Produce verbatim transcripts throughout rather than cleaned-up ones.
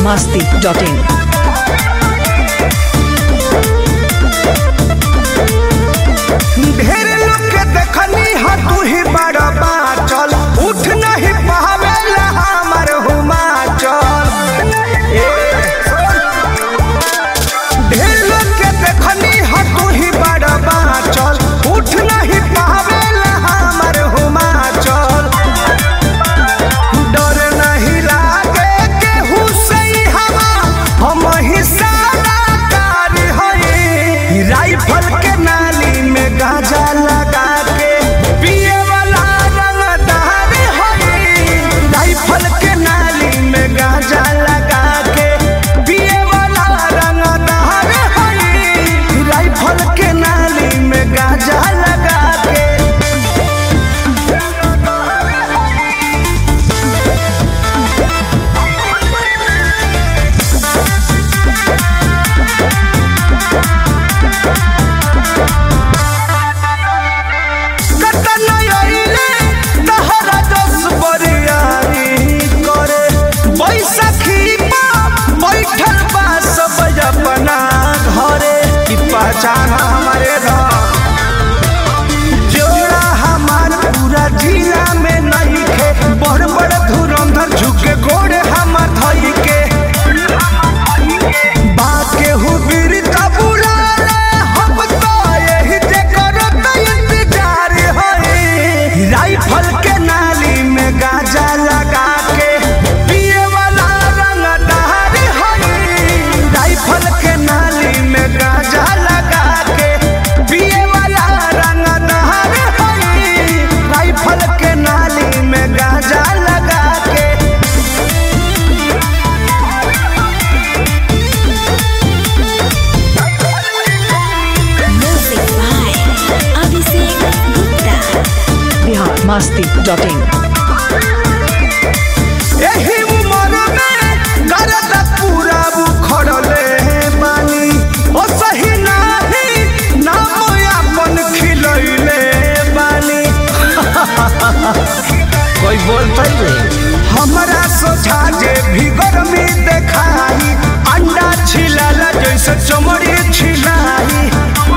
मस्ती dot इन। ढेर लोग के देखनी हा तू ही बड़ा बाचल, उठ नहीं पावेला हमर हुमाचल। ढेर लोग के देखनी हा तू ही बड़ा बाचल, उठ नहीं पावेला हमर हुमाचल। डर नहीं लागे केहू से हवा, हम ही सारा कार हई। राइफल के नाली में गाजा लगा के पिए वाला रंगदार हई। राइफल के नाली में गाजा लगा के पिए वाला रंगदार हई। राइफल के नाली में गाजा लगा के पहचान हमारे जोड़ा हमार पूरा जिला में नहीं खे। बड़ बड़ धुरंधर झुके गोड़े हमार धई के बाके हुबीर कबूला हम तो यही जे करत इंतजार है। राइफल के नाली में गाजा लगा के पिए वाला रंगदार है। राइफल के नाली में गाजा लगा के पिए वाला रंगदार है। राइफल के नाली में गाजा लगा के music by Abhishek Gupta. Bihar Masti dot in. एही उम्र में करत पूरा बुखड़ले बानी, ओ सही नाही नाम अपन खिलैले बानी। कोई बोलता ही हमरा सोचा जे भी गर्मी देखाई, अंडा छिलाला जैसे चमड़ी छिलाई।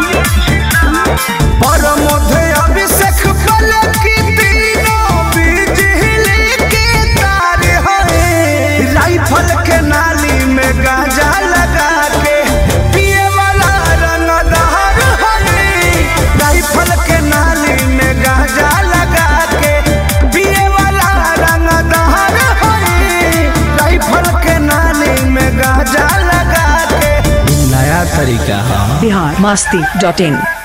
पर मध्य अभिषेक पल की तीनों बिजली के तार है। राइफल के नाली में गाजा लगा के पिए वाला रंगदार है। राइफल के नाली में गाजा लगा के पिए वाला रंगदार है। राइफल के नाली में गाजा लगा के नया तरीका है। बिहार मस्ती डॉट इन।